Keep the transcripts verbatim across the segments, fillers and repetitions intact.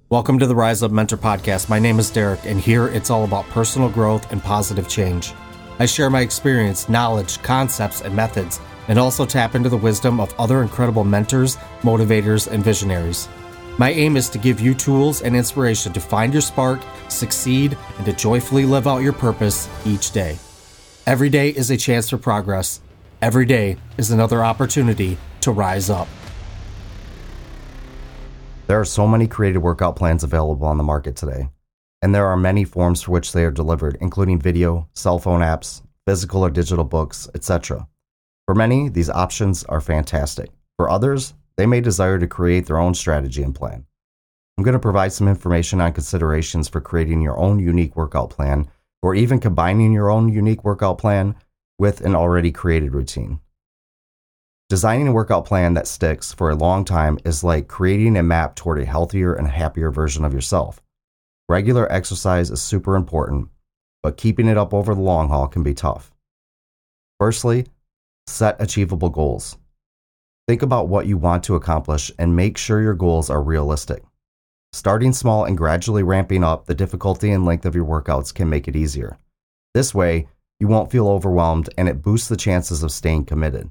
Welcome to the Rise Up Mentor Podcast. My name is Derek, and here it's all about personal growth and positive change. I share my experience, knowledge, concepts, and methods, and also tap into the wisdom of other incredible mentors, motivators, and visionaries. My aim is to give you tools and inspiration to find your spark, succeed, and to joyfully live out your purpose each day. Every day is a chance for progress. Every day is another opportunity to rise up. There are so many created workout plans available on the market today, and there are many forms for which they are delivered, including video, cell phone apps, physical or digital books, et cetera. For many, these options are fantastic. For others, they may desire to create their own strategy and plan. I'm going to provide some information on considerations for creating your own unique workout plan, or even combining your own unique workout plan with an already created routine. Designing a workout plan that sticks for a long time is like creating a map toward a healthier and happier version of yourself. Regular exercise is super important, but keeping it up over the long haul can be tough. Firstly, set achievable goals. Think about what you want to accomplish and make sure your goals are realistic. Starting small and gradually ramping up the difficulty and length of your workouts can make it easier. This way, you won't feel overwhelmed and it boosts the chances of staying committed.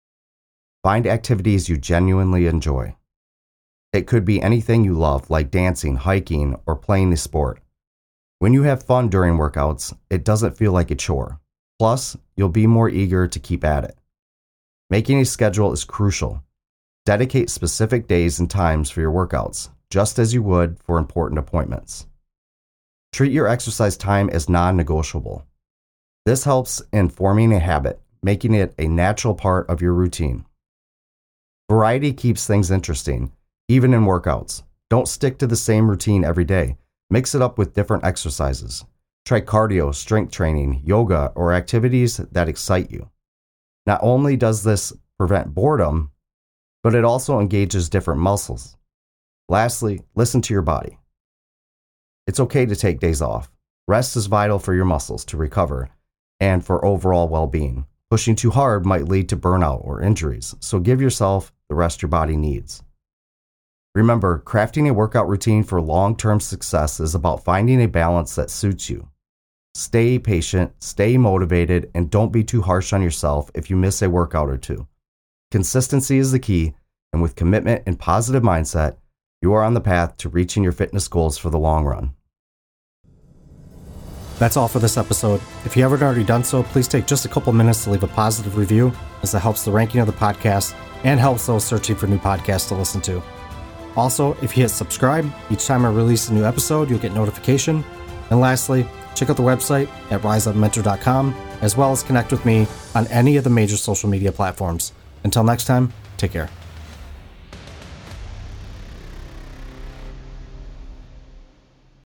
Find activities you genuinely enjoy. It could be anything you love, like dancing, hiking, or playing the sport. When you have fun during workouts, it doesn't feel like a chore. Plus, you'll be more eager to keep at it. Making a schedule is crucial. Dedicate specific days and times for your workouts, just as you would for important appointments. Treat your exercise time as non-negotiable. This helps in forming a habit, making it a natural part of your routine. Variety keeps things interesting, even in workouts. Don't stick to the same routine every day. Mix it up with different exercises. Try cardio, strength training, yoga, or activities that excite you. Not only does this prevent boredom, but it also engages different muscles. Lastly, listen to your body. It's okay to take days off. Rest is vital for your muscles to recover and for overall well-being. Pushing too hard might lead to burnout or injuries, so give yourself the rest your body needs. Remember, crafting a workout routine for long-term success is about finding a balance that suits you. Stay patient, stay motivated, and don't be too harsh on yourself if you miss a workout or two. Consistency is the key, and with commitment and positive mindset, you are on the path to reaching your fitness goals for the long run. That's all for this episode. If you haven't already done so, please take just a couple minutes to leave a positive review, as it helps the ranking of the podcast and helps those searching for new podcasts to listen to. Also, if you hit subscribe, each time I release a new episode, you'll get notification. And lastly, check out the website at rise up mentor dot com, as well as connect with me on any of the major social media platforms. Until next time, take care.